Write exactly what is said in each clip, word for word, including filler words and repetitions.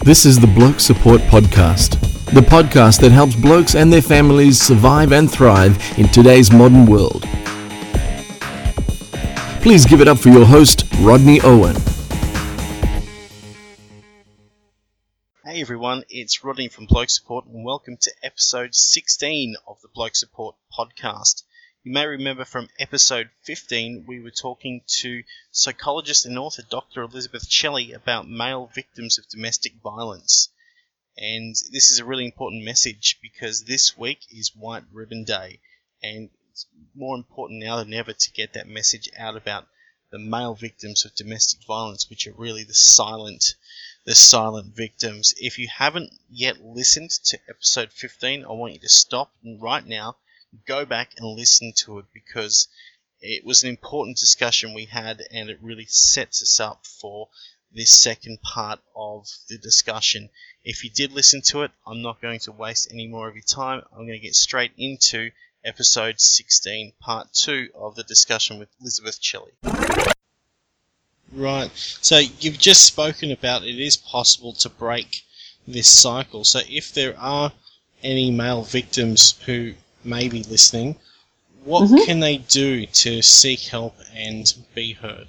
This is the Bloke Support Podcast, the podcast that helps blokes and their families survive and thrive in today's modern world. Please give it up for your host, Rodney Owen. Hey everyone, it's Rodney from Bloke Support and welcome to episode sixteen of the Bloke Support Podcast. You may remember from episode fifteen, we were talking to psychologist and author Doctor Elizabeth Shelley about male victims of domestic violence. And this is a really important message because this week is White Ribbon Day, and it's more important now than ever to get that message out about the male victims of domestic violence, which are really the silent, the silent victims. If you haven't yet listened to episode fifteen, I want you to stop right now, go back and listen to it, because it was an important discussion we had and it really sets us up for this second part of the discussion. If you did listen to it, I'm not going to waste any more of your time. I'm going to get straight into episode sixteen, part two of the discussion with Elizabeth Shelley. Right, so you've just spoken about it is possible to break this cycle. So if there are any male victims who may be listening, what mm-hmm. can they do to seek help and be heard?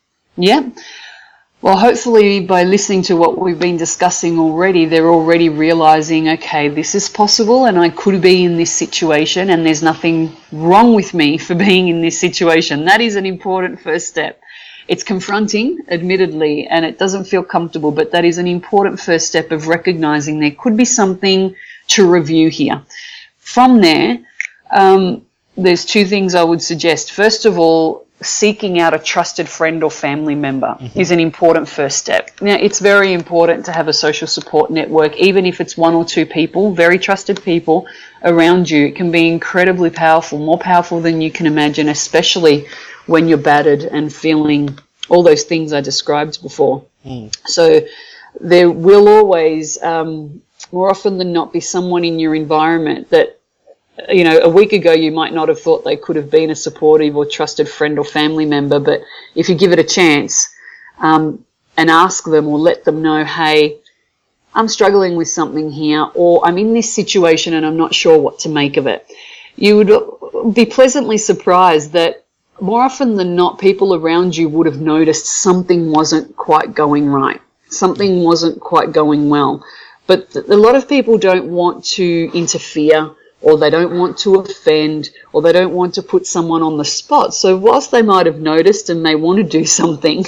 Yeah. Well, hopefully by listening to what we've been discussing already, they're already realising, okay, this is possible and I could be in this situation and there's nothing wrong with me for being in this situation. That is an important first step. It's confronting, admittedly, and it doesn't feel comfortable, but that is an important first step of recognising there could be something to review here. From there, um, there's two things I would suggest. First of all, seeking out a trusted friend or family member mm-hmm. is an important first step. Now, it's very important to have a social support network, even if it's one or two people, very trusted people around you. It can be incredibly powerful, more powerful than you can imagine, especially when you're battered and feeling all those things I described before. Mm. So there will always, um, more often than not, be someone in your environment that, you know, a week ago you might not have thought they could have been a supportive or trusted friend or family member, but if you give it a chance um, and ask them or let them know, hey, I'm struggling with something here, or I'm in this situation and I'm not sure what to make of it, you would be pleasantly surprised that more often than not, people around you would have noticed something wasn't quite going right, something wasn't quite going well. But a lot of people don't want to interfere, or they don't want to offend, or they don't want to put someone on the spot. So whilst they might have noticed and may want to do something,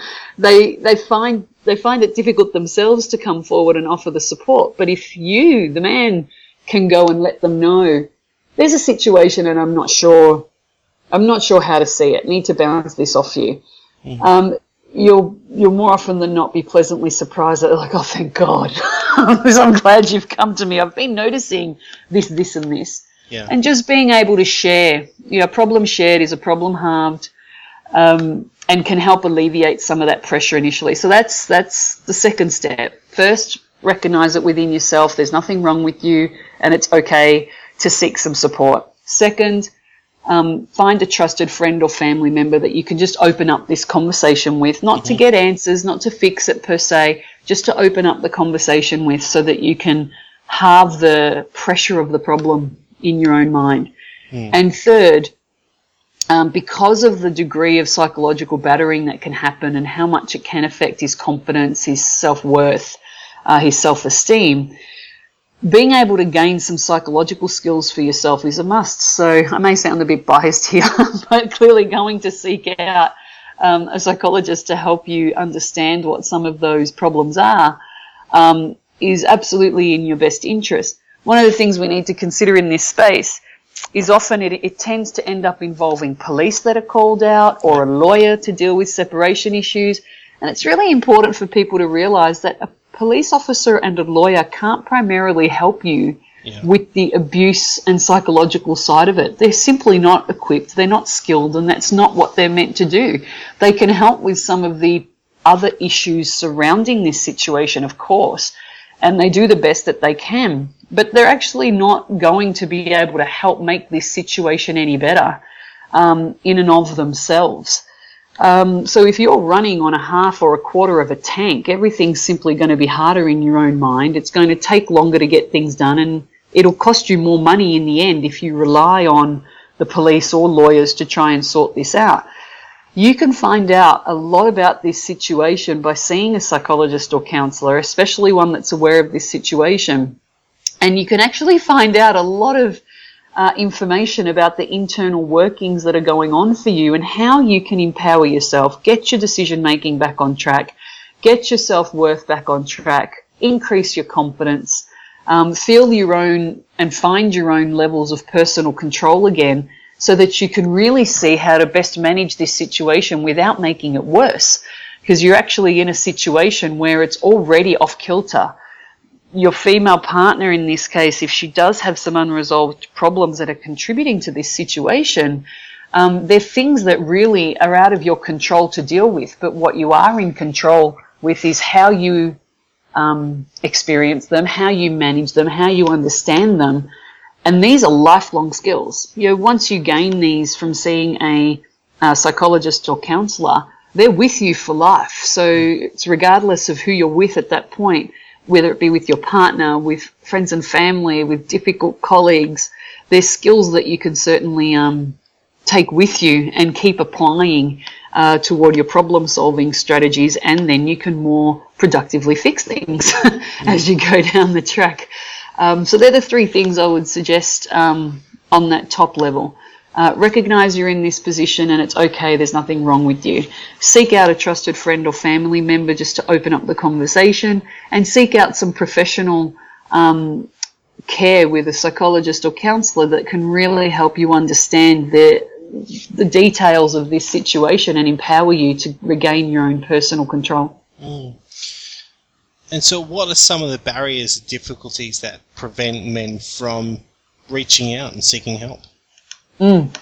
they they find they find it difficult themselves to come forward and offer the support. But if you, the man, can go and let them know, there's a situation and I'm not sure, I'm not sure how to see it, need to bounce this off you. Mm-hmm. Um, you'll you'll more often than not be pleasantly surprised that they're like, oh, thank God. I'm glad you've come to me. I've been noticing this, this, and this. Yeah. And just being able to share, you know, problem shared is a problem halved, um, and can help alleviate some of that pressure initially. So that's that's the second step. First, recognise it within yourself. There's nothing wrong with you, and it's okay to seek some support. Second, Um, find a trusted friend or family member that you can just open up this conversation with, not mm-hmm. to get answers, not to fix it per se, just to open up the conversation with so that you can halve the pressure of the problem in your own mind. Mm. And third, um, because of the degree of psychological battering that can happen and how much it can affect his confidence, his self-worth, uh, his self-esteem, being able to gain some psychological skills for yourself is a must. So I may sound a bit biased here, but clearly going to seek out um, a psychologist to help you understand what some of those problems are um, is absolutely in your best interest. One of the things we need to consider in this space is often it, it tends to end up involving police that are called out or a lawyer to deal with separation issues. And it's really important for people to realise that a police officer and a lawyer can't primarily help you yeah. with the abuse and psychological side of it. They're simply not equipped, they're not skilled, and that's not what they're meant to do. They can help with some of the other issues surrounding this situation, of course, and they do the best that they can, but they're actually not going to be able to help make this situation any better um, in and of themselves. Um, so if you're running on a half or a quarter of a tank, everything's simply going to be harder in your own mind. It's going to take longer to get things done, and it'll cost you more money in the end if you rely on the police or lawyers to try and sort this out. You can find out a lot about this situation by seeing a psychologist or counsellor, especially one that's aware of this situation. And you can actually find out a lot of uh, information about the internal workings that are going on for you and how you can empower yourself, get your decision making back on track, get your self-worth back on track, increase your confidence, um, feel your own and find your own levels of personal control again, so that you can really see how to best manage this situation without making it worse. Because you're actually in a situation where it's already off kilter. Your female partner in this case, if she does have some unresolved problems that are contributing to this situation, um, they're things that really are out of your control to deal with. But what you are in control with is how you um, experience them, how you manage them, how you understand them. And these are lifelong skills. You know, once you gain these from seeing a, a psychologist or counsellor, they're with you for life. So it's regardless of who you're with at that point, whether it be with your partner, with friends and family, with difficult colleagues, there's skills that you can certainly um, take with you and keep applying uh, toward your problem-solving strategies, and then you can more productively fix things as you go down the track. Um, so they're the three things I would suggest um, on that top level. Uh, recognize you're in this position and it's okay, there's nothing wrong with you. Seek out a trusted friend or family member just to open up the conversation, and seek out some professional um, care with a psychologist or counsellor that can really help you understand the, the details of this situation and empower you to regain your own personal control. Mm. And so what are some of the barriers and difficulties that prevent men from reaching out and seeking help? Mm.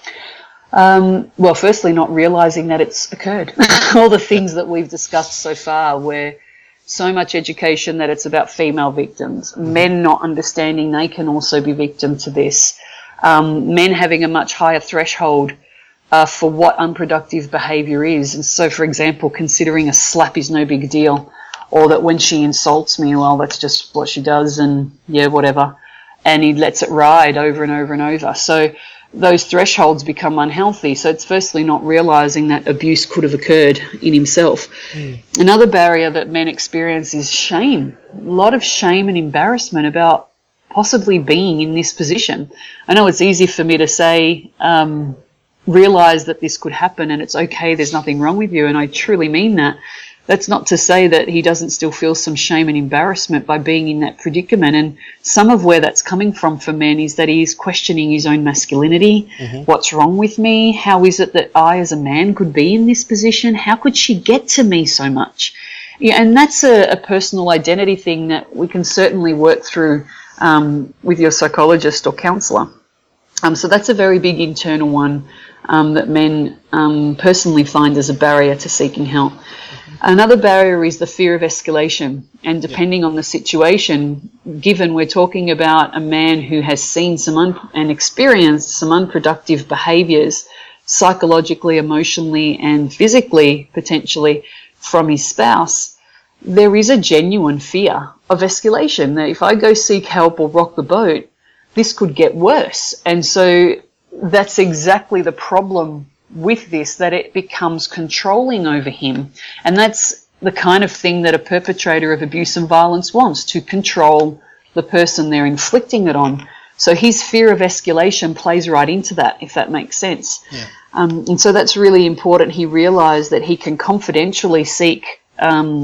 Um, well, firstly, not realising that it's occurred. All the things that we've discussed so far, where so much education that it's about female victims, mm-hmm. men not understanding they can also be victim to this, um, men having a much higher threshold uh, for what unproductive behaviour is. And so, for example, considering a slap is no big deal, or that when she insults me, well, that's just what she does, and yeah, whatever. And he lets it ride over and over and over. So those thresholds become unhealthy. So it's firstly not realising that abuse could have occurred in himself. Mm. Another barrier that men experience is shame. A lot of shame and embarrassment about possibly being in this position. I know it's easy for me to say, um, realise that this could happen and it's okay, there's nothing wrong with you, and I truly mean that. That's not to say that he doesn't still feel some shame and embarrassment by being in that predicament. And some of where that's coming from for men is that he is questioning his own masculinity. Mm-hmm. What's wrong with me? How is it that I as a man could be in this position? How could she get to me so much? Yeah, and that's a, a personal identity thing that we can certainly work through um, with your psychologist or counsellor. Um, so that's a very big internal one um, that men um, personally find as a barrier to seeking help. Another barrier is the fear of escalation, and depending yeah. on the situation, given we're talking about a man who has seen some un- and experienced some unproductive behaviours psychologically, emotionally and physically, potentially, from his spouse, there is a genuine fear of escalation, that if I go seek help or rock the boat, this could get worse. And so that's exactly the problem with this, that it becomes controlling over him. And that's the kind of thing that a perpetrator of abuse and violence wants, to control the person they're inflicting it on. So his fear of escalation plays right into that, if that makes sense. Yeah. Um, and so that's really important. He realised that he can confidentially seek um,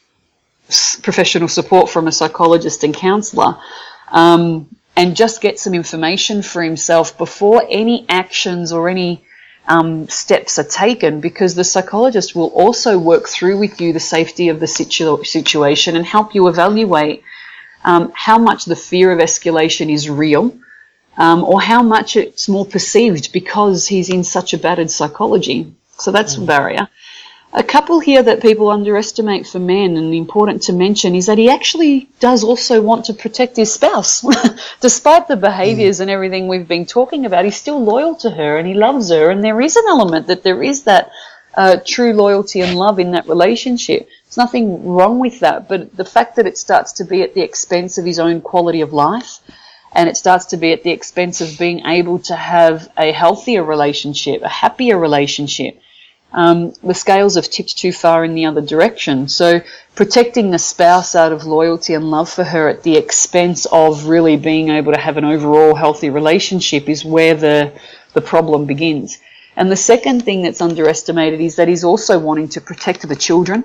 s- professional support from a psychologist and counsellor, um, and just get some information for himself before any actions or any Um, steps are taken, because the psychologist will also work through with you the safety of the situ- situation and help you evaluate um, how much the fear of escalation is real, um, or how much it's more perceived because he's in such a battered psychology. So that's mm. a barrier. A couple here that people underestimate for men, and important to mention, is that he actually does also want to protect his spouse. Despite the behaviours mm. and everything we've been talking about, he's still loyal to her and he loves her, and there is an element that there is that uh, true loyalty and love in that relationship. There's nothing wrong with that, but the fact that it starts to be at the expense of his own quality of life, and it starts to be at the expense of being able to have a healthier relationship, a happier relationship, Um, the scales have tipped too far in the other direction. So protecting the spouse out of loyalty and love for her at the expense of really being able to have an overall healthy relationship is where the, the problem begins. And the second thing that's underestimated is that he's also wanting to protect the children,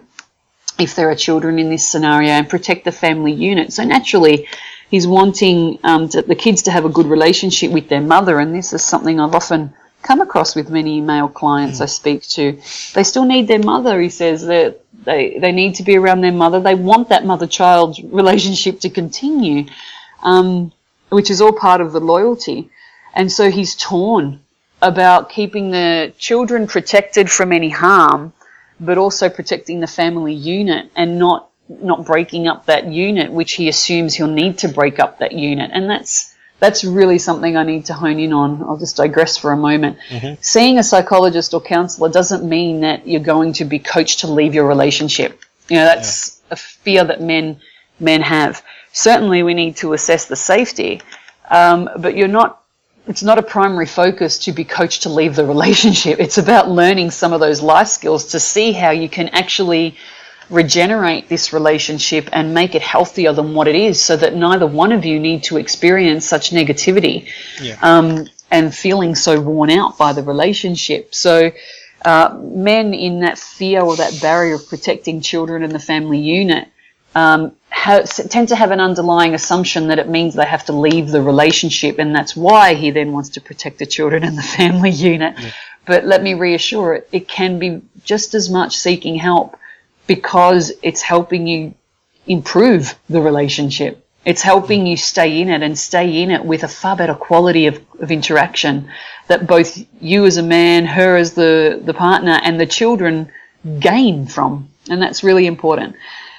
if there are children in this scenario, and protect the family unit. So naturally, he's wanting um, to, the kids to have a good relationship with their mother, and this is something I've often come across with many male clients I speak to. They still need their mother, he says. That they, they need to be around their mother. They want that mother-child relationship to continue, um, which is all part of the loyalty. And so he's torn about keeping the children protected from any harm, but also protecting the family unit and not not breaking up that unit, which he assumes he'll need to break up that unit. And that's that's really something I need to hone in on. I'll just digress for a moment. Mm-hmm. Seeing a psychologist or counsellor doesn't mean that you're going to be coached to leave your relationship. You know, that's yeah. a fear that men men have. Certainly we need to assess the safety, um, but you're not it's not a primary focus to be coached to leave the relationship. It's about learning some of those life skills to see how you can actually regenerate this relationship and make it healthier than what it is, so that neither one of you need to experience such negativity yeah. um, and feeling so worn out by the relationship. So uh, men in that fear or that barrier of protecting children and the family unit um, have, tend to have an underlying assumption that it means they have to leave the relationship, and that's why he then wants to protect the children and the family unit. Yeah. But let me reassure it, it can be just as much seeking help, because it's helping you improve the relationship. It's helping you stay in it and stay in it with a far better quality of, of interaction that both you as a man, her as the, the partner, and the children gain from. And that's really important.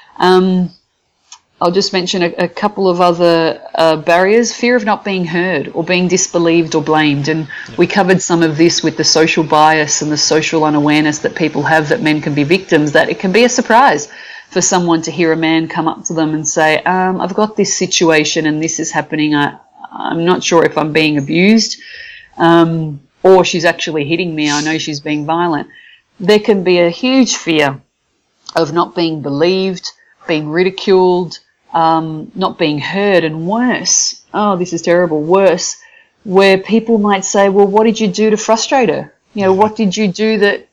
Um, I'll just mention a, a couple of other uh, barriers. Fear of not being heard or being disbelieved or blamed. And yeah. we covered some of this with the social bias and the social unawareness that people have that men can be victims, that it can be a surprise for someone to hear a man come up to them and say, um, I've got this situation and this is happening. I, I'm not sure if I'm being abused um, or she's actually hitting me. I know she's being violent. There can be a huge fear of not being believed, being ridiculed, um, not being heard, and worse, oh, this is terrible, worse, where people might say, well, what did you do to frustrate her? You know, what did you do that,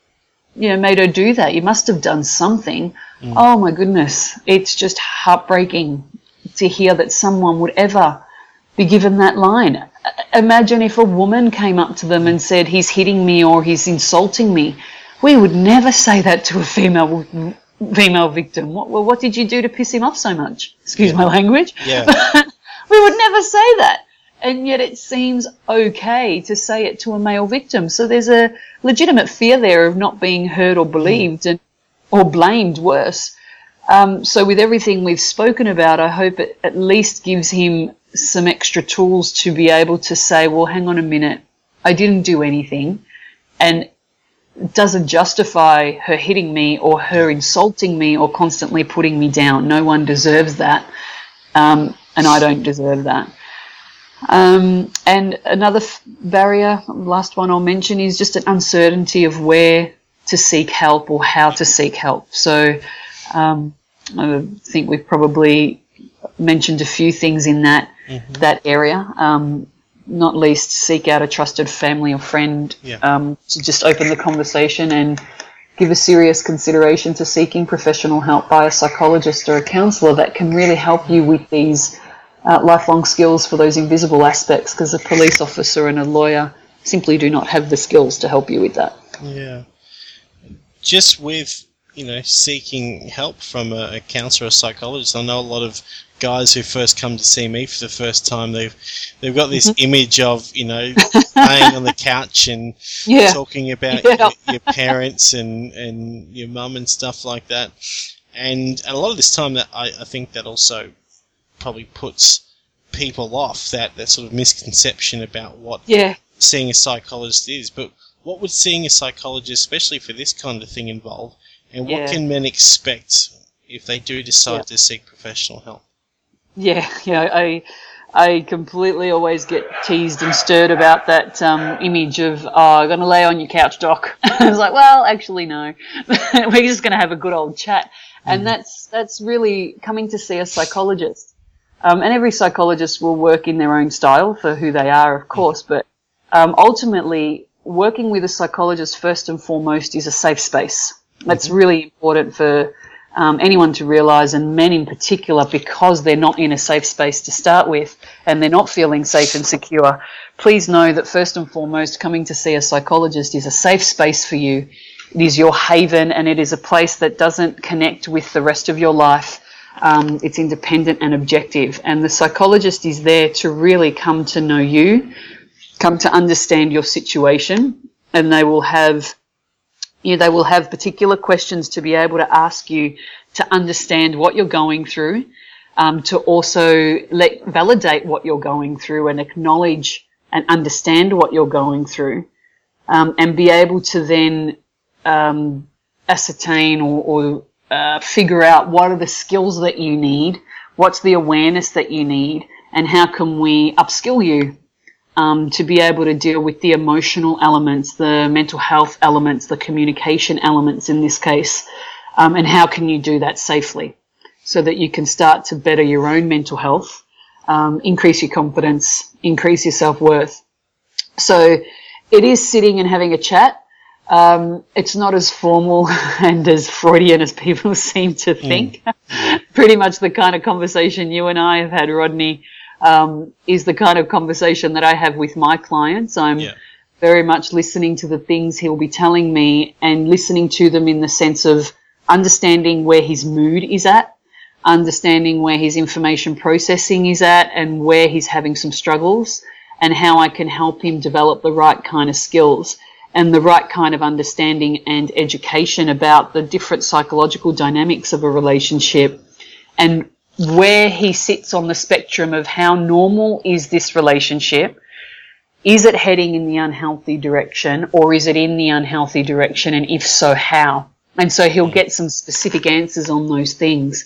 you know, made her do that? You must have done something. Mm. Oh, my goodness. It's just heartbreaking to hear that someone would ever be given that line. Imagine if a woman came up to them and said, he's hitting me or he's insulting me. We would never say that to a female female victim. What, well, what did you do to piss him off so much? Excuse yeah. my language. Yeah. We would never say that. And yet it seems okay to say it to a male victim. So there's a legitimate fear there of not being heard or believed, and or blamed, worse. Um, so with everything we've spoken about, I hope it at least gives him some extra tools to be able to say, well, hang on a minute, I didn't do anything, and doesn't justify her hitting me or her insulting me or constantly putting me down. No one deserves that, um, and I don't deserve that. Um, and another f- barrier, last one I'll mention, is just an uncertainty of where to seek help or how to seek help. So um, I think we've probably mentioned a few things in that mm-hmm. that area. Um, not least seek out a trusted family or friend yeah. um, to just open the conversation and give a serious consideration to seeking professional help by a psychologist or a counsellor that can really help you with these uh, lifelong skills for those invisible aspects, because a police officer and a lawyer simply do not have the skills to help you with that. Yeah. Just with, you know, seeking help from a, a counsellor or a psychologist, I know a lot of guys who first come to see me for the first time, they've they've got this mm-hmm. image of, you know, laying on the couch and yeah. talking about yeah. your, your parents and, and your mum and stuff like that. And a lot of this time, that I, I think that also probably puts people off, that, that sort of misconception about what yeah. seeing a psychologist is. But what would seeing a psychologist, especially for this kind of thing, involve, and what Yeah. can men expect if they do decide Yeah. to seek professional help? Yeah, yeah, I I completely always get teased and stirred about that um, image of, oh, I'm going to lay on your couch, doc. I was like, well, actually, no. We're just going to have a good old chat. And that's that's really coming to see a psychologist. Um, and every psychologist will work in their own style for who they are, of course, but um, ultimately working with a psychologist first and foremost is a safe space. That's mm-hmm. really important for Um, anyone to realise, and men in particular, because they're not in a safe space to start with and they're not feeling safe and secure. Please know that first and foremost, coming to see a psychologist is a safe space for you. It is your haven, and it is a place that doesn't connect with the rest of your life. Um, it's independent and objective, and the psychologist is there to really come to know you, come to understand your situation, and they will have You know, they will have particular questions to be able to ask you to understand what you're going through, um, to also let, validate what you're going through and acknowledge and understand what you're going through, um, and be able to then um, ascertain or, or uh, figure out what are the skills that you need, what's the awareness that you need, and how can we upskill you Um, to be able to deal with the emotional elements, the mental health elements, the communication elements in this case, um, and how can you do that safely so that you can start to better your own mental health, um, increase your confidence, increase your self-worth. So it is sitting and having a chat. Um, it's not as formal and as Freudian as people seem to think. Mm. Pretty much the kind of conversation you and I have had, Rodney, Um, is the kind of conversation that I have with my clients. I'm yeah. very much listening to the things he'll be telling me and listening to them in the sense of understanding where his mood is at, understanding where his information processing is at and where he's having some struggles, and how I can help him develop the right kind of skills and the right kind of understanding and education about the different psychological dynamics of a relationship, and where he sits on the spectrum of how normal is this relationship. Is it heading in the unhealthy direction, or is it in the unhealthy direction, and if so, how? And so he'll get some specific answers on those things.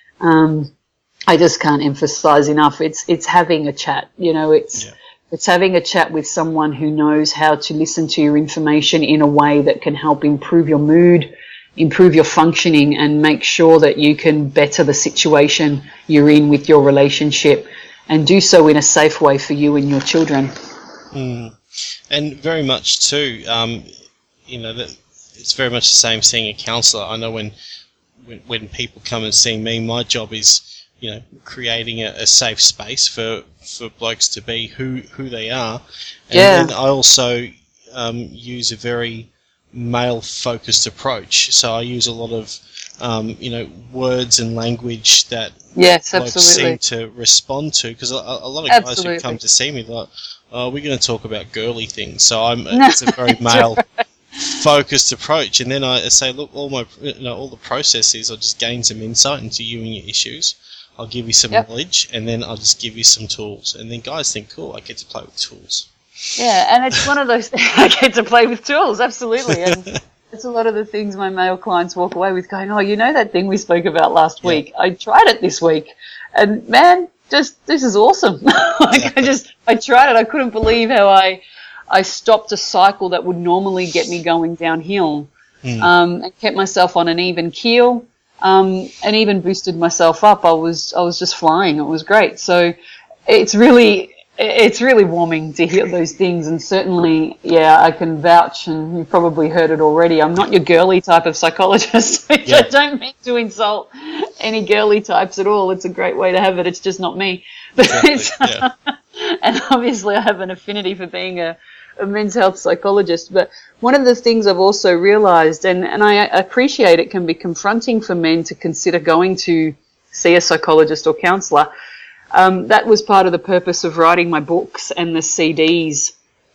Um, I just can't emphasize enough. It's it's having a chat. You know, it's yeah. it's having a chat with someone who knows how to listen to your information in a way that can help improve your mood, improve your functioning, and make sure that you can better the situation you're in with your relationship, and do so in a safe way for you and your children. Mm. And very much too, um, you know, that it's very much the same seeing a counsellor. I know when, when when people come and see me, my job is, you know, creating a, a safe space for, for blokes to be who, who they are. And yeah. then I also um, use a very male-focused approach, so I use a lot of um, you know, words and language that yes, blokes absolutely. seem to respond to, because a, a lot of guys absolutely. who come to see me, they're like, oh, we're going to talk about girly things, so I'm it's a very male-focused approach, and then I say, look, all my you know all the process is I'll just gain some insight into you and your issues. I'll give you some yep. knowledge, and then I'll just give you some tools, and then guys think, cool, I get to play with tools. Yeah, and it's one of those things, I get to play with tools, absolutely. And it's a lot of the things my male clients walk away with going, oh, you know that thing we spoke about last yeah. week? I tried it this week. And man, just, this is awesome. like exactly. I just, I tried it. I couldn't believe how I, I stopped a cycle that would normally get me going downhill, mm. um, and kept myself on an even keel, um, and even boosted myself up. I was, I was just flying. It was great. So it's really, It's really warming to hear those things, and certainly, yeah, I can vouch, and you've probably heard it already, I'm not your girly type of psychologist. Yeah. I don't mean to insult any girly types at all. It's a great way to have it. It's just not me. Exactly. Yeah. And obviously I have an affinity for being a, a men's health psychologist. But one of the things I've also realised, and, and I appreciate it can be confronting for men to consider going to see a psychologist or counsellor. Um, that was part of the purpose of writing my books and the C Ds,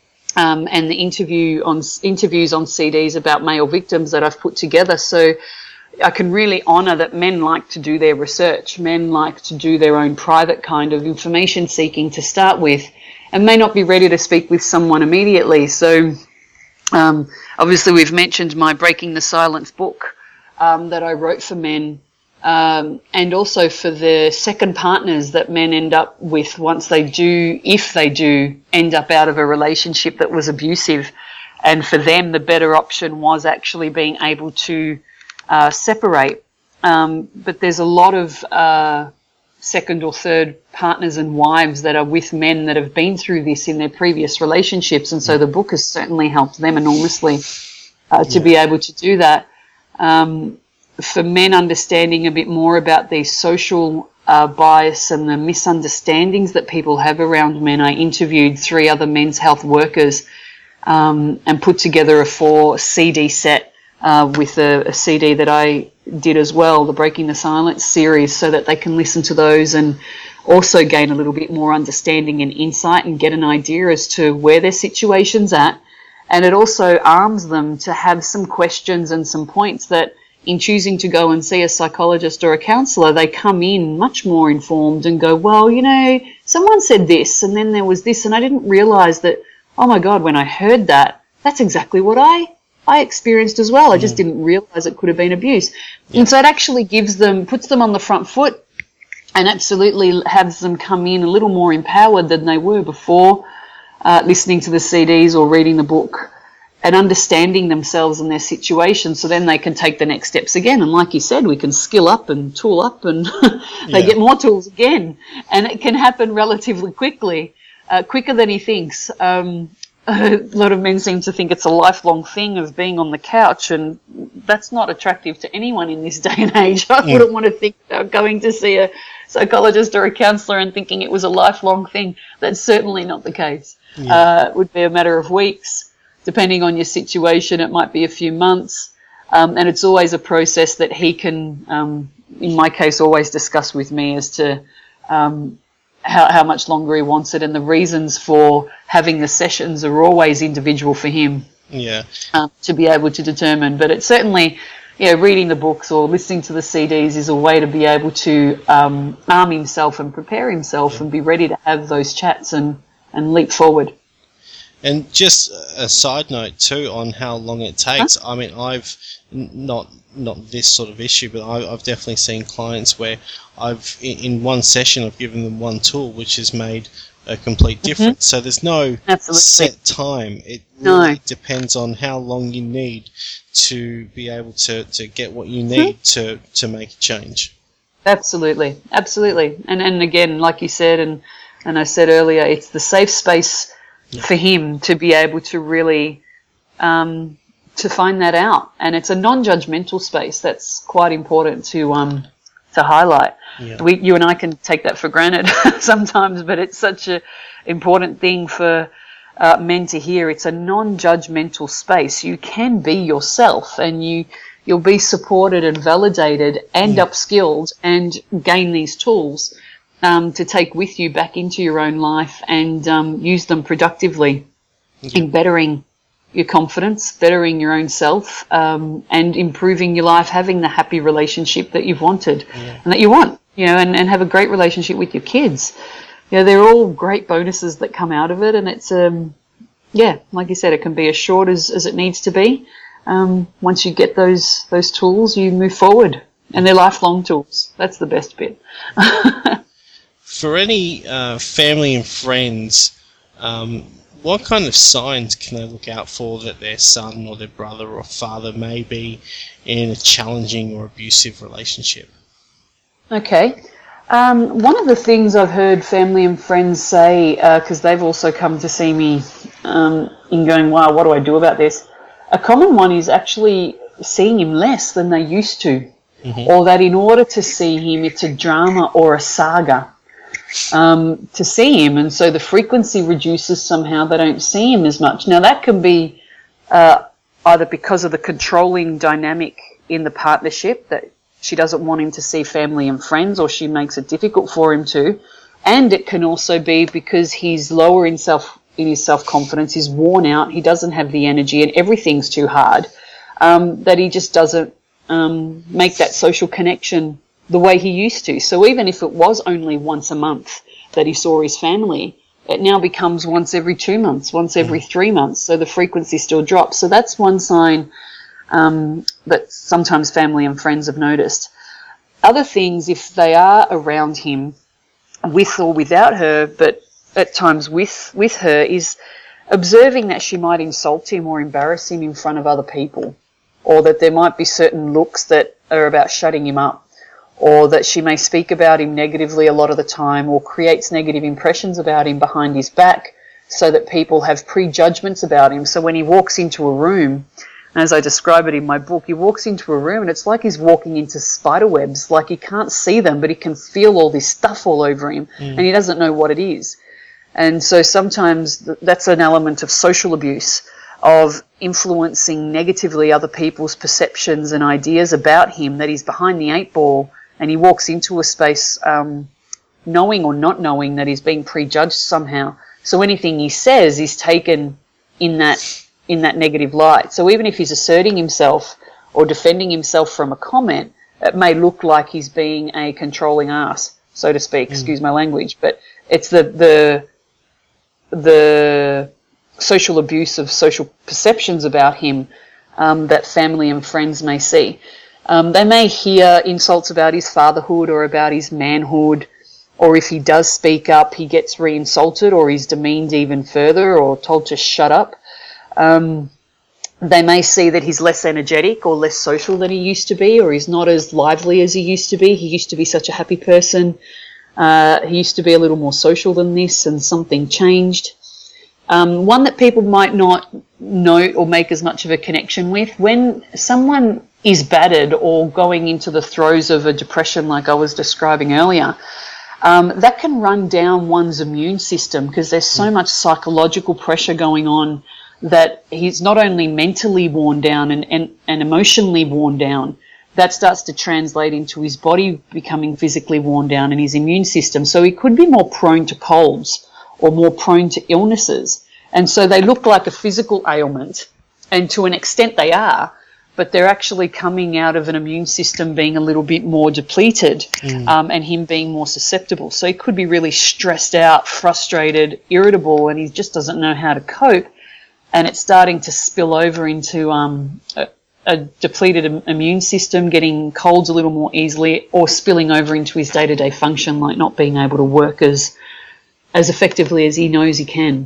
um, and the interview on interviews on C Ds about male victims that I've put together. So I can really honour that men like to do their research. Men like to do their own private kind of information seeking to start with, and may not be ready to speak with someone immediately. So Um, obviously, we've mentioned my Breaking the Silence book um, that I wrote for men, um, and also for the second partners that men end up with once they do, if they do, end up out of a relationship that was abusive. And for them, the better option was actually being able to uh, separate. Um, but there's a lot of uh, second or third partners and wives that are with men that have been through this in their previous relationships, and so the book has certainly helped them enormously uh, to yeah. be able to do that. Um, for men understanding a bit more about the social uh, bias and the misunderstandings that people have around men, I interviewed three other men's health workers um, and put together a four C D set uh, with a, a C D that I did as well, the Breaking the Silence series, so that they can listen to those and also gain a little bit more understanding and insight and get an idea as to where their situation's at. And it also arms them to have some questions and some points that in choosing to go and see a psychologist or a counsellor, they come in much more informed and go, well, you know, someone said this and then there was this and I didn't realise that, oh my God, when I heard that, that's exactly what I I experienced as well. I just mm. didn't realise it could have been abuse. Yeah. And so it actually gives them, puts them on the front foot and absolutely has them come in a little more empowered than they were before uh, listening to the C Ds or reading the book and understanding themselves and their situation, so then they can take the next steps again. And like you said, we can skill up and tool up and they yeah. get more tools again. And it can happen relatively quickly, uh, quicker than he thinks. Um, a lot of men seem to think it's a lifelong thing of being on the couch, and that's not attractive to anyone in this day and age. I yeah. wouldn't want to think about going to see a psychologist or a counsellor and thinking it was a lifelong thing. That's certainly not the case. Yeah. Uh, it would be a matter of weeks. Depending on your situation, it might be a few months. Um, and it's always a process that he can, um, in my case, always discuss with me as to um, how, how much longer he wants it. And the reasons for having the sessions are always individual for him. Yeah. Um, to be able to determine. But it's certainly, you know, reading the books or listening to the C Ds is a way to be able to um, arm himself and prepare himself yeah. and be ready to have those chats and, and leap forward. And just a side note too on how long it takes. Huh? I mean, I've not not this sort of issue, but I, I've definitely seen clients where I've in one session I've given them one tool which has made a complete difference. Mm-hmm. So there's no Absolutely. set time. It really no. depends on how long you need to be able to, to get what you need mm-hmm. to, to make a change. Absolutely, absolutely. And and again, like you said, and and I said earlier, it's the safe space. Yeah. For him to be able to really um, to find that out, and it's a non-judgmental space. That's quite important to um, to highlight. Yeah. We, you and I can take that for granted sometimes, but it's such a important thing for uh, men to hear. It's a non-judgmental space. You can be yourself, and you you'll be supported and validated and yeah. upskilled, and gain these tools. Um, to take with you back into your own life and um, use them productively okay. in bettering your confidence, bettering your own self, um, and improving your life, having the happy relationship that you've wanted yeah. and that you want, you know, and, and have a great relationship with your kids. You know, they're all great bonuses that come out of it, and it's, um, yeah, like you said, it can be as short as, as it needs to be. Um, once you get those those tools, you move forward, and they're lifelong tools. That's the best bit. For any uh, family and friends, um, what kind of signs can they look out for that their son or their brother or father may be in a challenging or abusive relationship? Okay. Um, one of the things I've heard family and friends say, because uh, they've also come to see me um, in going, wow, what do I do about this? A common one is actually seeing him less than they used to, mm-hmm. or that in order to see him, it's a drama or a saga. Um, to see him, and so the frequency reduces somehow. They don't see him as much. Now that can be uh, either because of the controlling dynamic in the partnership, that she doesn't want him to see family and friends, or she makes it difficult for him to, and it can also be because he's lower in self in his self-confidence, he's worn out, he doesn't have the energy, and everything's too hard, um, that he just doesn't um, make that social connection the way he used to. So even if it was only once a month that he saw his family, it now becomes once every two months, once every three months. So the frequency still drops. So that's one sign um, that sometimes family and friends have noticed. Other things, if they are around him, with or without her, but at times with with her, is observing that she might insult him or embarrass him in front of other people, or that there might be certain looks that are about shutting him up, or that she may speak about him negatively a lot of the time, or creates negative impressions about him behind his back so that people have prejudgments about him. So when he walks into a room, as I describe it in my book, he walks into a room and it's like he's walking into spider webs, like he can't see them, but he can feel all this stuff all over him, mm. and he doesn't know what it is. And so sometimes that's an element of social abuse, of influencing negatively other people's perceptions and ideas about him, that he's behind the eight ball and he walks into a space um, knowing or not knowing that he's being prejudged somehow. So anything he says is taken in that in that negative light. So even if he's asserting himself or defending himself from a comment, it may look like he's being a controlling ass, so to speak, mm. excuse my language, but it's the the the social abuse of social perceptions about him um, that family and friends may see. Um, they may hear insults about his fatherhood or about his manhood, or if he does speak up, he gets re-insulted or he's demeaned even further or told to shut up. Um, they may see that he's less energetic or less social than he used to be, or he's not as lively as he used to be. He used to be such a happy person. Uh, he used to be a little more social than this, and something changed. Um, one that people might not know or make as much of a connection with, when someone is battered or going into the throes of a depression like I was describing earlier, um, that can run down one's immune system because there's so much psychological pressure going on that he's not only mentally worn down and, and, and emotionally worn down, that starts to translate into his body becoming physically worn down and his immune system. So he could be more prone to colds or more prone to illnesses. And so they look like a physical ailment, and to an extent they are, but they're actually coming out of an immune system being a little bit more depleted, mm. um, and him being more susceptible. So he could be really stressed out, frustrated, irritable, and he just doesn't know how to cope. And it's starting to spill over into um, a, a depleted im- immune system, getting colds a little more easily, or spilling over into his day-to-day function, like not being able to work as as effectively as he knows he can.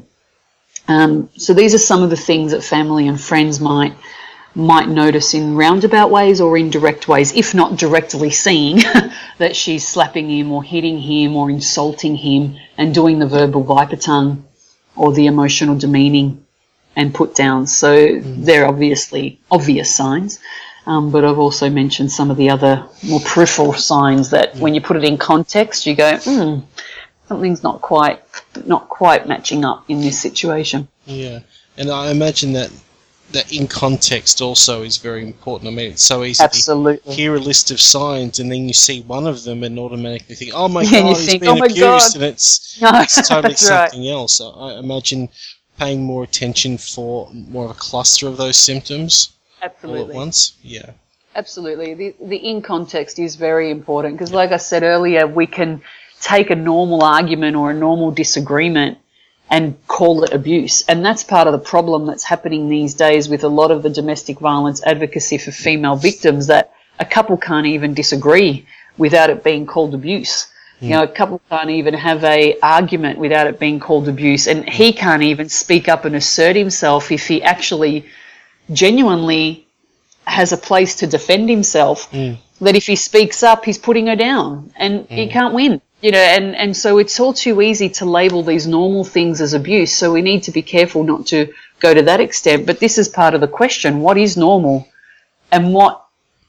Um, so these are some of the things that family and friends might might notice in roundabout ways or indirect ways, if not directly seeing that she's slapping him or hitting him or insulting him and doing the verbal viper tongue or the emotional demeaning and put down. So mm. they're obviously obvious signs, um, but I've also mentioned some of the other more peripheral signs that mm. when you put it in context, you go, hmm, something's not quite not quite matching up in this situation. Yeah, and I imagine that that in context also is very important. I mean, it's so easy Absolutely. to hear a list of signs and then you see one of them and automatically think, oh my yeah, God, he's think, been oh abused, God. and it's, it's totally something right. else. I imagine paying more attention for more of a cluster of those symptoms Absolutely. all at once. Yeah. Absolutely. The, the in context is very important because, like I said earlier, we can take a normal argument or a normal disagreement and call it abuse. And that's part of the problem that's happening these days with a lot of the domestic violence advocacy for female victims, that a couple can't even disagree without it being called abuse. You know, a couple can't even have a argument without it being called abuse, and he can't even speak up and assert himself if he actually genuinely has a place to defend himself. Mm. That if he speaks up, he's putting her down, and mm. he can't win. You know, and, and so it's all too easy to label these normal things as abuse. So we need to be careful not to go to that extent. But this is part of the question: what is normal, and what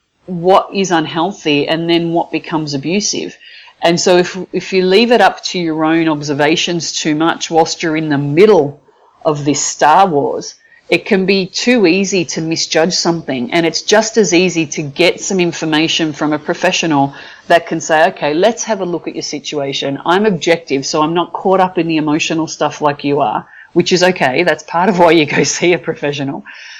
what is unhealthy, and then what becomes abusive? And so if if you leave it up to your own observations too much whilst you're in the middle of this Star Wars, it can be too easy to misjudge something. And it's just as easy to get some information from a professional that can say, okay, let's have a look at your situation. I'm objective, so I'm not caught up in the emotional stuff like you are, which is okay. That's part of why you go see a professional.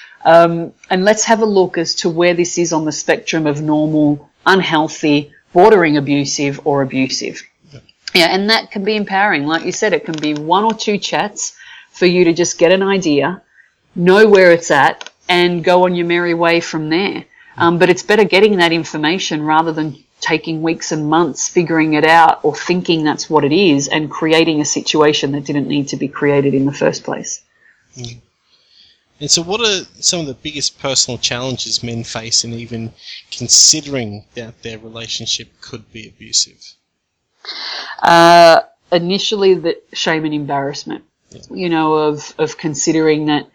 Um, and let's have a look as to where this is on the spectrum of normal, unhealthy, bordering abusive or abusive. Yeah, and that can be empowering. Like you said, it can be one or two chats for you to just get an idea, know where it's at, and go on your merry way from there. Um, but it's better getting that information rather than taking weeks and months figuring it out or thinking that's what it is and creating a situation that didn't need to be created in the first place. Mm. And so what are some of the biggest personal challenges men face in even considering that their relationship could be abusive? Uh, initially, the shame and embarrassment, yeah. you know, of, of considering that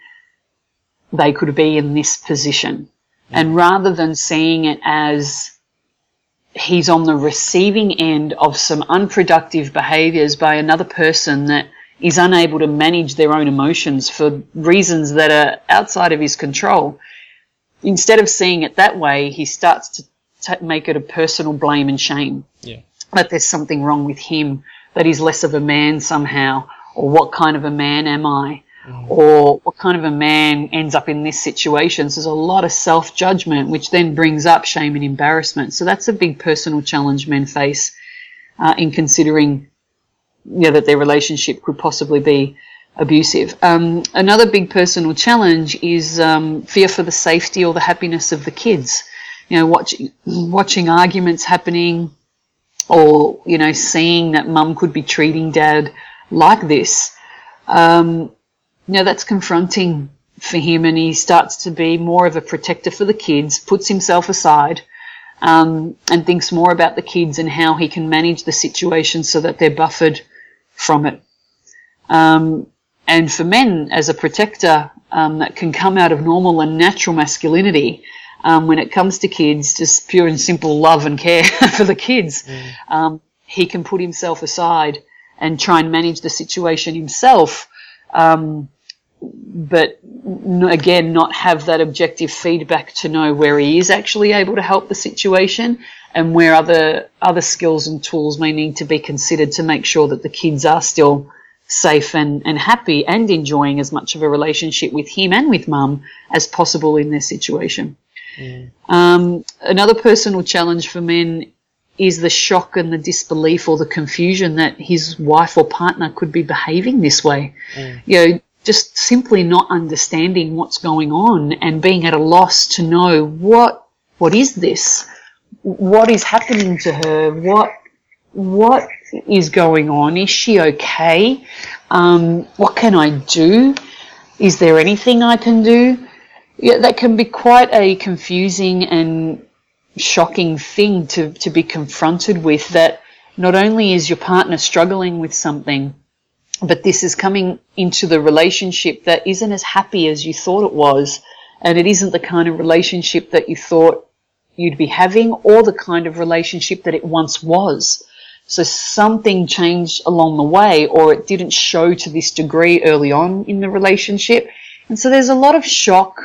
they could be in this position. Mm. And rather than seeing it as he's on the receiving end of some unproductive behaviours by another person that is unable to manage their own emotions for reasons that are outside of his control. Instead of seeing it that way, he starts to t- make it a personal blame and shame. Yeah. That there's something wrong with him, that he's less of a man somehow, or what kind of a man am I, mm. or what kind of a man ends up in this situation. So there's a lot of self-judgment, which then brings up shame and embarrassment. So that's a big personal challenge men face uh, in considering you know, that their relationship could possibly be abusive. Um, another big personal challenge is um, fear for the safety or the happiness of the kids. You know, watching watching arguments happening, or you know, seeing that mum could be treating dad like this. Um, you know, that's confronting for him, and he starts to be more of a protector for the kids, puts himself aside. Um, and thinks more about the kids and how he can manage the situation so that they're buffered from it. Um, and for men, as a protector um, that can come out of normal and natural masculinity, um, when it comes to kids, just pure and simple love and care for the kids, mm. um, he can put himself aside and try and manage the situation himself, um, but again, not have that objective feedback to know where he is actually able to help the situation and where other other skills and tools may need to be considered to make sure that the kids are still safe and, and happy and enjoying as much of a relationship with him and with mum as possible in their situation. Mm. Um, another personal challenge for men is the shock and the disbelief or the confusion that his wife or partner could be behaving this way. Mm. You know, just simply not understanding what's going on and being at a loss to know what what is this? What is happening to her? What what is going on? Is she okay? Um, what can I do? Is there anything I can do? Yeah, that can be quite a confusing and shocking thing to, to be confronted with, that not only is your partner struggling with something, but this is coming into the relationship that isn't as happy as you thought it was, and it isn't the kind of relationship that you thought you'd be having or the kind of relationship that it once was. So something changed along the way, or it didn't show to this degree early on in the relationship. And so there's a lot of shock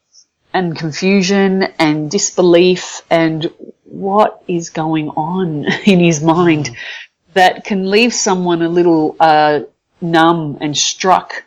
and confusion and disbelief and what is going on in his mind that can leave someone a little uh, numb and struck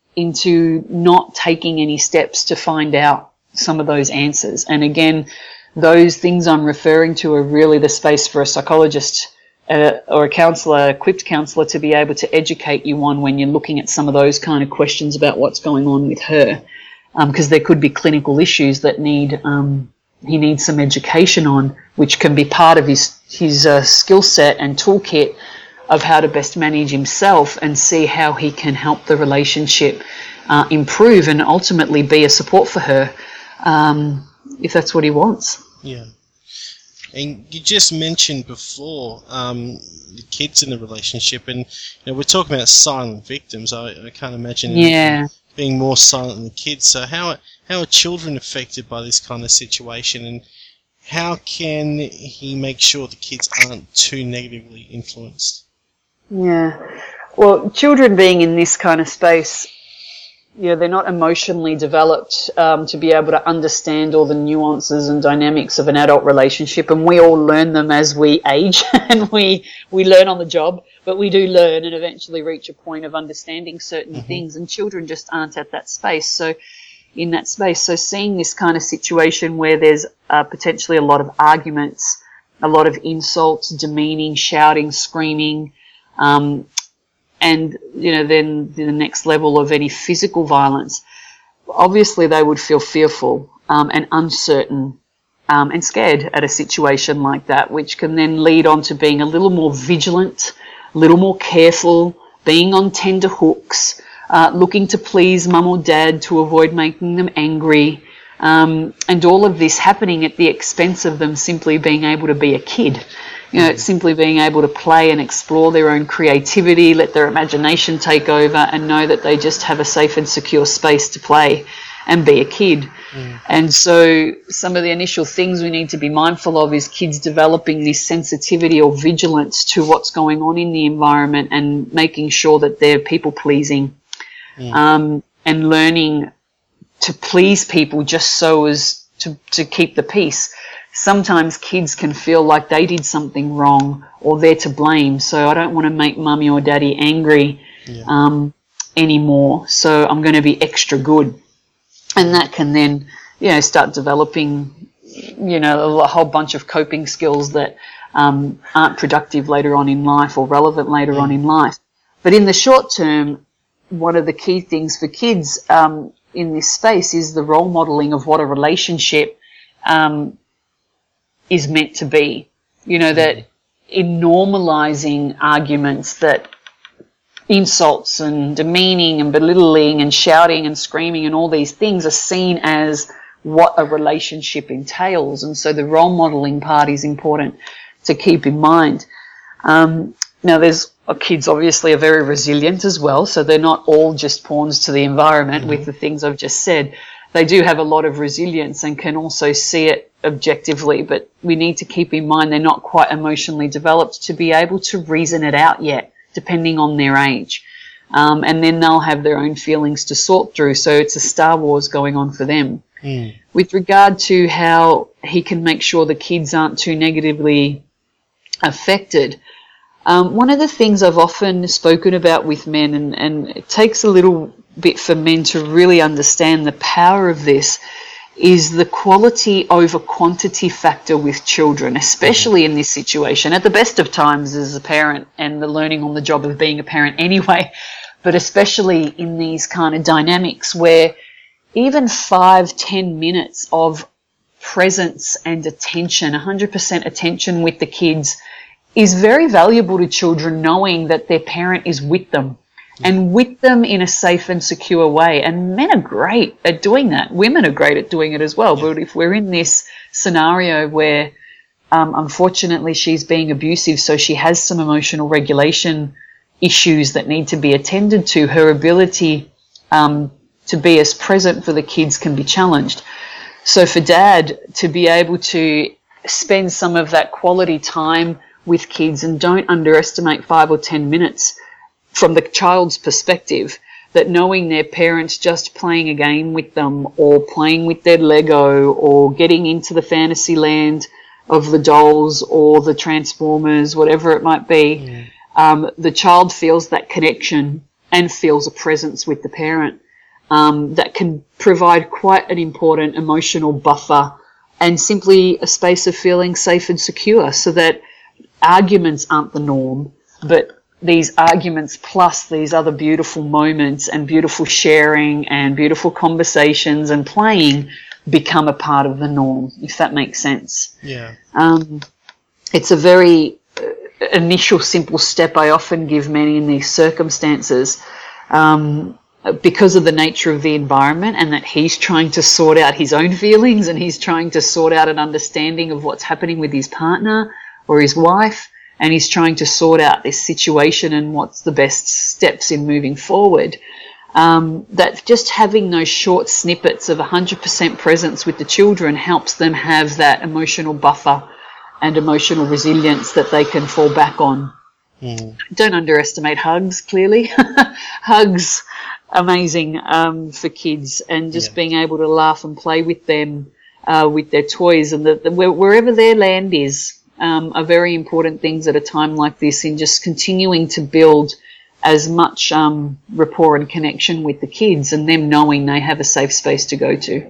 into not taking any steps to find out some of those answers. And again, those things I'm referring to are really the space for a psychologist uh, or a counsellor, equipped counsellor, to be able to educate you on when you're looking at some of those kind of questions about what's going on with her. Because um, there could be clinical issues that need um, he needs some education on, which can be part of his his uh, skill set and toolkit of how to best manage himself and see how he can help the relationship uh, improve and ultimately be a support for her, um, if that's what he wants. Yeah. And you just mentioned before um, the kids in the relationship, and you know, we're talking about silent victims. I, I can't imagine yeah. being more silent than the kids. So how are, how are children affected by this kind of situation, and how can he make sure the kids aren't too negatively influenced? Yeah. Well, children being in this kind of space, you know, they're not emotionally developed um, to be able to understand all the nuances and dynamics of an adult relationship, and we all learn them as we age and we we learn on the job, but we do learn and eventually reach a point of understanding certain mm-hmm. things, and children just aren't at that space. So in that space, so seeing this kind of situation where there's uh, potentially a lot of arguments, a lot of insults, demeaning, shouting, screaming, Um, and, you know, then the next level of any physical violence, obviously they would feel fearful um, and uncertain um, and scared at a situation like that, which can then lead on to being a little more vigilant, a little more careful, being on tender hooks, uh, looking to please mum or dad to avoid making them angry, um, and all of this happening at the expense of them simply being able to be a kid. You know, it's simply being able to play and explore their own creativity, let their imagination take over, and know that they just have a safe and secure space to play and be a kid. Mm. And so some of the initial things we need to be mindful of is kids developing this sensitivity or vigilance to what's going on in the environment and making sure that they're people-pleasing, mm. um, and learning to please people just so as to, to keep the peace. Sometimes kids can feel like they did something wrong or they're to blame, so I don't want to make mummy or daddy angry yeah. um, anymore, so I'm going to be extra good. And that can then, you know, start developing, you know, a whole bunch of coping skills that um, aren't productive later on in life or relevant later yeah. on in life. But in the short term, one of the key things for kids um, in this space is the role modelling of what a relationship um is meant to be. You know, that in normalizing arguments, that insults and demeaning and belittling and shouting and screaming and all these things are seen as what a relationship entails. And so the role modeling part is important to keep in mind. Um, now, there's uh, kids obviously are very resilient as well, so they're not all just pawns to the environment mm-hmm. with the things I've just said. They do have a lot of resilience and can also see it objectively, but we need to keep in mind they're not quite emotionally developed to be able to reason it out yet, depending on their age. Um, and then they'll have their own feelings to sort through, so it's a Star Wars going on for them. Mm. With regard to how he can make sure the kids aren't too negatively affected, um, one of the things I've often spoken about with men, and, and it takes a little bit for men to really understand the power of this, is the quality over quantity factor with children, especially in this situation. At the best of times as a parent and the learning on the job of being a parent anyway, but especially in these kind of dynamics where even five, ten minutes of presence and attention, one hundred percent attention with the kids, is very valuable to children, knowing that their parent is with them. And with them in a safe and secure way. And men are great at doing that. Women are great at doing it as well. But if we're in this scenario where, um, unfortunately, she's being abusive, so she has some emotional regulation issues that need to be attended to, her ability um, to be as present for the kids can be challenged. So for dad to be able to spend some of that quality time with kids, and don't underestimate five or ten minutes, from the child's perspective, that knowing their parents just playing a game with them or playing with their Lego or getting into the fantasy land of the dolls or the Transformers, whatever it might be, mm. um, the child feels that connection and feels a presence with the parent um, that can provide quite an important emotional buffer and simply a space of feeling safe and secure, so that arguments aren't the norm, but these arguments plus these other beautiful moments and beautiful sharing and beautiful conversations and playing become a part of the norm, if that makes sense. Yeah. Um, it's a very initial simple step I often give men in these circumstances, um, because of the nature of the environment, and that he's trying to sort out his own feelings and he's trying to sort out an understanding of what's happening with his partner or his wife. And he's trying to sort out this situation and what's the best steps in moving forward. Um, that just having those short snippets of one hundred percent presence with the children helps them have that emotional buffer and emotional resilience that they can fall back on. Mm. Don't underestimate hugs, clearly. Hugs, amazing um, for kids, and just yeah. being able to laugh and play with them, uh, with their toys, and the, the, wherever their land is. Um, are very important things at a time like this, in just continuing to build as much um, rapport and connection with the kids, and them knowing they have a safe space to go to.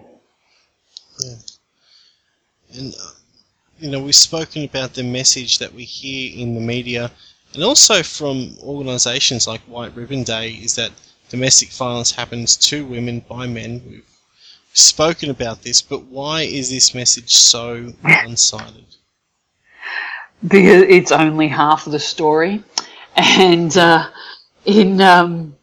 Yeah. And, uh, you know, we've spoken about the message that we hear in the media and also from organisations like White Ribbon Day, is that domestic violence happens to women by men. We've spoken about this, but why is this message so one-sided? Because it's only half of the story. And uh, in um,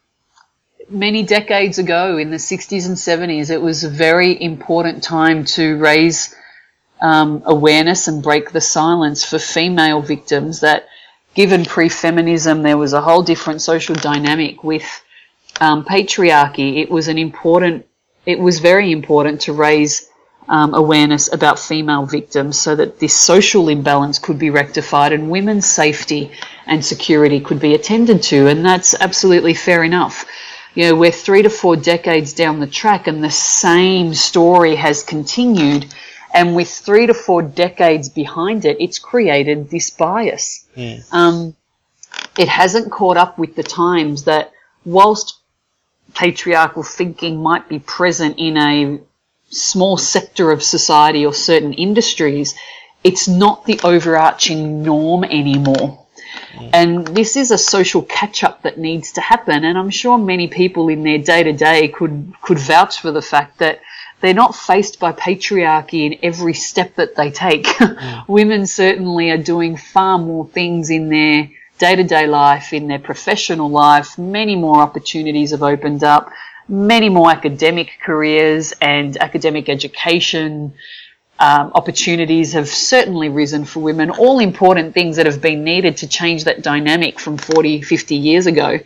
many decades ago, in the sixties and seventies, it was a very important time to raise um, awareness and break the silence for female victims, that given pre-feminism, there was a whole different social dynamic with um, patriarchy. It was an important, it was very important to raise um, awareness about female victims so that this social imbalance could be rectified and women's safety and security could be attended to. And that's absolutely fair enough. You know, we're three to four decades down the track and the same story has continued. And with three to four decades behind it, it's created this bias. Mm. Um, it hasn't caught up with the times that whilst patriarchal thinking might be present in a small sector of society or certain industries, it's not the overarching norm anymore. Mm. And this is a social catch-up that needs to happen. And I'm sure many people in their day-to-day could, could vouch for the fact that they're not faced by patriarchy in every step that they take. Mm. Women certainly are doing far more things in their day-to-day life, in their professional life. Many more opportunities have opened up. Many more academic careers and academic education um, opportunities have certainly risen for women. All important things that have been needed to change that dynamic from forty, fifty years ago.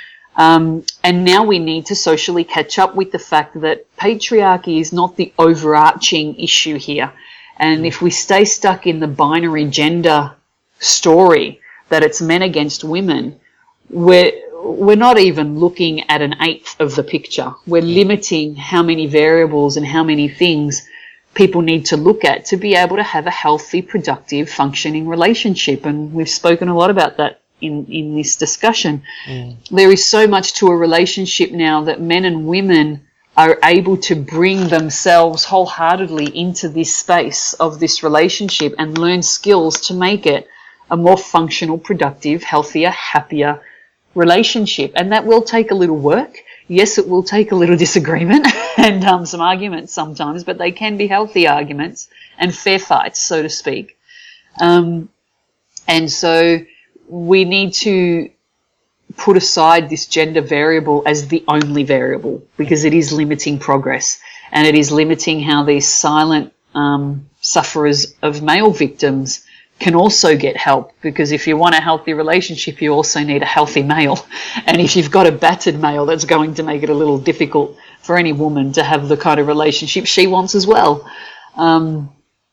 Um, and now we need to socially catch up with the fact that patriarchy is not the overarching issue here. And if we stay stuck in the binary gender story that it's men against women, we're, we're not even looking at an eighth of the picture. We're limiting how many variables and how many things people need to look at to be able to have a healthy, productive, functioning relationship. And we've spoken a lot about that in, in this discussion. Mm. There is so much to a relationship now that men and women are able to bring themselves wholeheartedly into this space of this relationship and learn skills to make it a more functional, productive, healthier, happier relationship. And that will take a little work. Yes, it will take a little disagreement and um, some arguments sometimes, but they can be healthy arguments and fair fights, so to speak. Um, and so we need to put aside this gender variable as the only variable, because it is limiting progress and it is limiting how these silent um, sufferers of male victims can also get help. Because if you want a healthy relationship, you also need a healthy male. And if you've got a battered male, that's going to make it a little difficult for any woman to have the kind of relationship she wants as well. Um,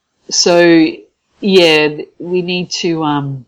so, yeah, we need to um,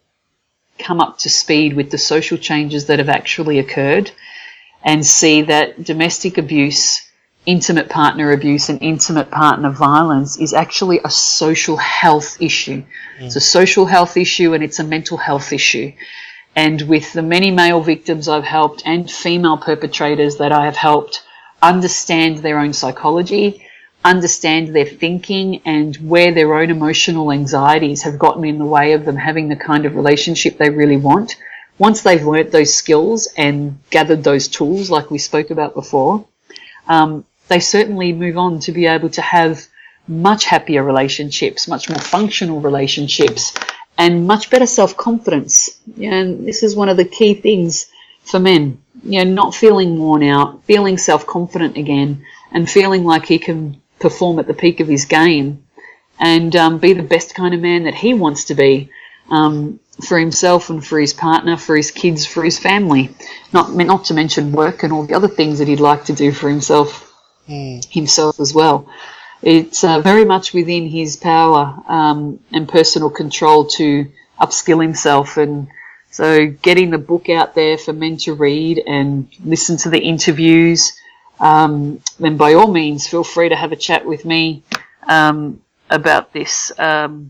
come up to speed with the social changes that have actually occurred and see that domestic abuse, intimate partner abuse and intimate partner violence is actually a social health issue. Mm. It's a social health issue and it's a mental health issue. And with the many male victims I've helped and female perpetrators that I have helped understand their own psychology, understand their thinking and where their own emotional anxieties have gotten in the way of them having the kind of relationship they really want, once they've learnt those skills and gathered those tools like we spoke about before, um, they certainly move on to be able to have much happier relationships, much more functional relationships, and much better self-confidence. And this is one of the key things for men, you know, not feeling worn out, feeling self-confident again, and feeling like he can perform at the peak of his game and um, be the best kind of man that he wants to be um, for himself and for his partner, for his kids, for his family. Not, not to mention work and all the other things that he'd like to do for himself. Mm. himself as well. It's uh, very much within his power um, and personal control to upskill himself. And so getting the book out there for men to read and listen to the interviews, um, then by all means feel free to have a chat with me um, about this. Um,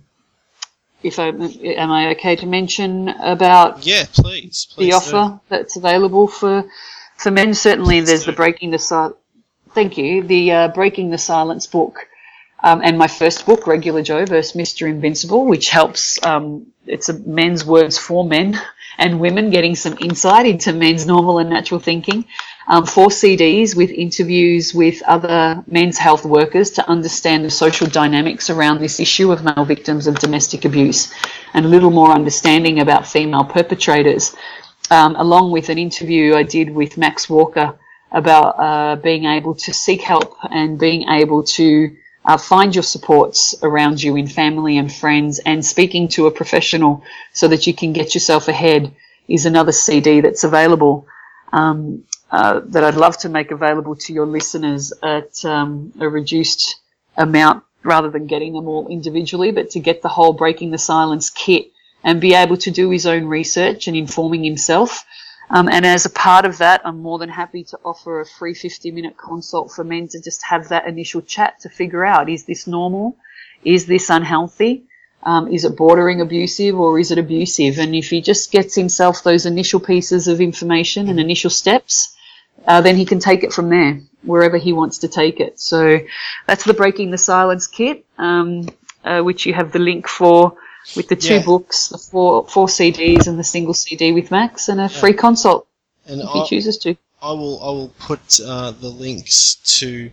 if I am I okay to mention about yeah, please, please the offer do. That's available for for men? Certainly, please there's do. the Breaking the Silence. Thank you. The uh, Breaking the Silence book Um, and my first book, Regular Joe versus Mister Invincible, which helps, um, it's a men's words for men and women, getting some insight into men's normal and natural thinking. Um, four C Ds with interviews with other men's health workers to understand the social dynamics around this issue of male victims of domestic abuse, and a little more understanding about female perpetrators, um, along with an interview I did with Max Walker about uh, being able to seek help and being able to uh, find your supports around you in family and friends, and speaking to a professional so that you can get yourself ahead is another C D that's available. Um, Uh, that I'd love to make available to your listeners at um, a reduced amount, rather than getting them all individually, but to get the whole Breaking the Silence kit and be able to do his own research and informing himself. Um, and as a part of that, I'm more than happy to offer a free fifty minute consult for men to just have that initial chat to figure out, is this normal? Is this unhealthy? Um, is it bordering abusive, or is it abusive? And if he just gets himself those initial pieces of information and initial steps, Uh, then he can take it from there, wherever he wants to take it. So that's the Breaking the Silence kit, um, uh, which you have the link for, with the two Yeah. books, the four four C Ds and the single C D with Max, and a free Yeah. consult And if I, he chooses to. I will I will put uh, the links to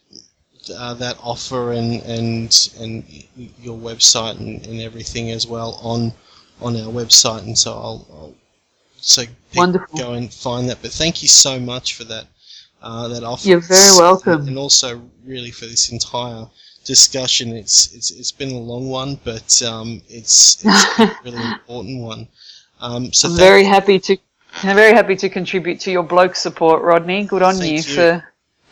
uh, that offer and and and your website and, and everything as well on on our website, and so I'll. I'll So Wonderful. go and find that. But thank you so much for that uh, that offer. You're very welcome. And also, really, for this entire discussion. It's it's it's been a long one, but um, it's it's a really important one. Um, so I'm thank- very happy to I'm very happy to contribute to your bloke support, Rodney. Good on Thank you, you. for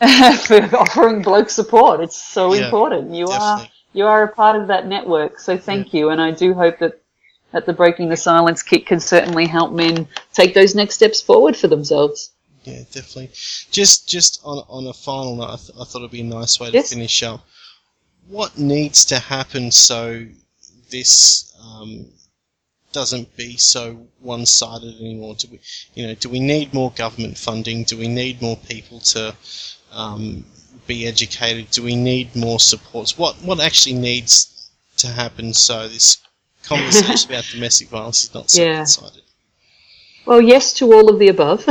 for offering bloke support. It's so Yeah, important. You definitely. are you are a part of that network. So thank you, and I do hope that that the Breaking the Silence kit can certainly help men take those next steps forward for themselves. Yeah, definitely. Just just on on a final note, I, th- I thought it'd be a nice way to Yes. finish up. What needs to happen so this um, doesn't be so one-sided anymore? Do we, you know, do we need more government funding? Do we need more people to um, be educated? Do we need more supports? What what actually needs to happen so this conversation about domestic violence is not so Yeah. one-sided? Well, yes to all of the above.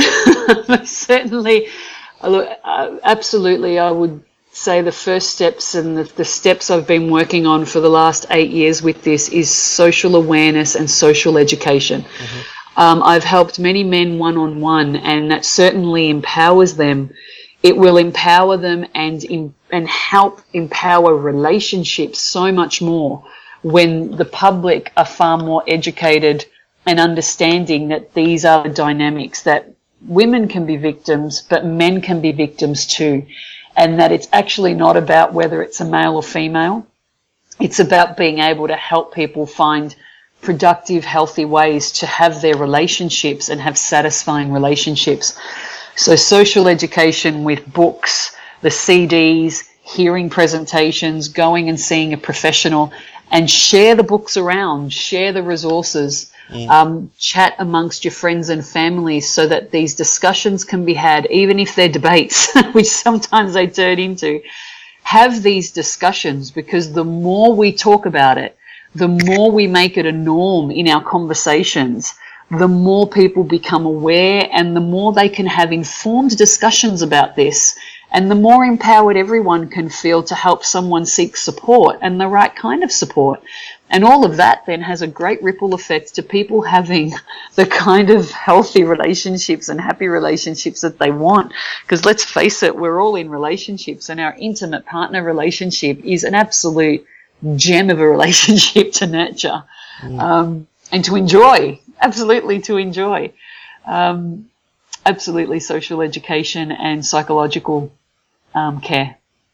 Certainly, uh, look, uh, absolutely, I would say the first steps and the, the steps I've been working on for the last eight years with this is social awareness and social education. Mm-hmm. Um, I've helped many men one-on-one, and that certainly empowers them. It will empower them and in, and help empower relationships so much more when the public are far more educated and understanding that these are the dynamics, that women can be victims, but men can be victims too. And that it's actually not about whether it's a male or female. It's about being able to help people find productive, healthy ways to have their relationships and have satisfying relationships. So social education with books, the C Ds, hearing presentations, going and seeing a professional, and share the books around, share the resources, mm. um, chat amongst your friends and families so that these discussions can be had, even if they're debates, which sometimes they turn into. Have these discussions, because the more we talk about it, the more we make it a norm in our conversations, the more people become aware and the more they can have informed discussions about this, and the more empowered everyone can feel to help someone seek support, and the right kind of support. And all of that then has a great ripple effect to people having the kind of healthy relationships and happy relationships that they want. Because let's face it, we're all in relationships, and our intimate partner relationship is an absolute gem of a relationship to nurture, mm. um, and to enjoy. Absolutely to enjoy. Um, absolutely social education and psychological um, care.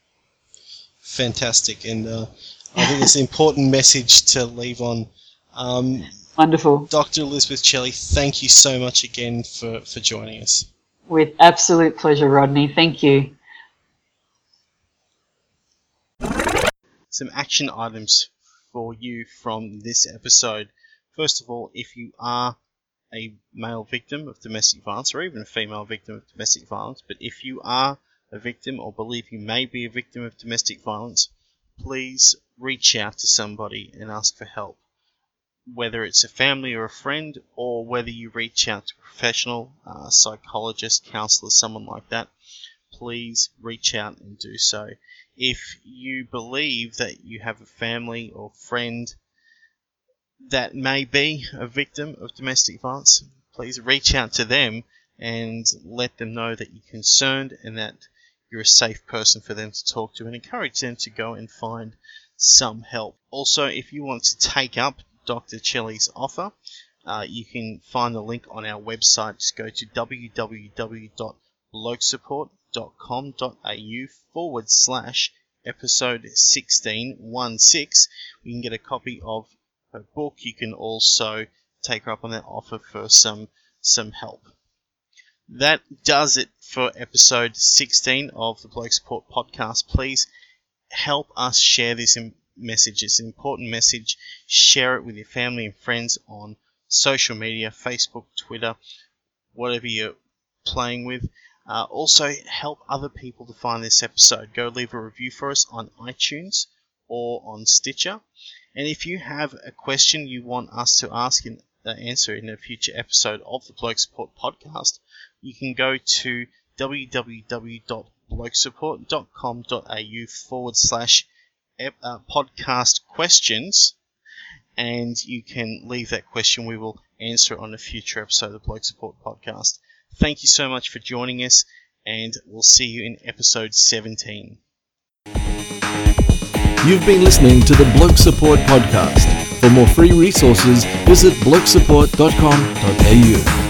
Fantastic. And uh, I think it's an important message to leave on. Um, Wonderful. Doctor Elizabeth Chelli, thank you so much again for, for joining us. With absolute pleasure, Rodney. Thank you. Some action items for you from this episode. First of all, if you are a male victim of domestic violence, or even a female victim of domestic violence, but if you are a victim or believe you may be a victim of domestic violence, please reach out to somebody and ask for help. Whether it's a family or a friend, or whether you reach out to a professional, uh, psychologist, counselor, someone like that, please reach out and do so. If you believe that you have a family or friend that may be a victim of domestic violence, please reach out to them and let them know that you're concerned and that you're a safe person for them to talk to, and encourage them to go and find some help. Also, if you want to take up Doctor Chelly's offer, uh, you can find the link on our website. Just go to www.blokesupport.com.au forward slash episode sixteen one six. You can get a copy of her book. You can also take her up on that offer for some some help. That does it for episode sixteen of the Bloke Support Podcast. Please help us share this message. It's an important message. Share it with your family and friends on social media, Facebook, Twitter, whatever you're playing with. Uh, also, help other people to find this episode. Go leave a review for us on iTunes or on Stitcher. And if you have a question you want us to ask and uh, answer in a future episode of the Bloke Support Podcast, you can go to www.blokesupport.com.au forward slash uh, podcast questions, and you can leave that question. We will answer it on a future episode of the Bloke Support Podcast. Thank you so much for joining us, and we'll see you in episode seventeen. You've been listening to the Bloke Support Podcast. For more free resources, visit bloke support dot com dot a u.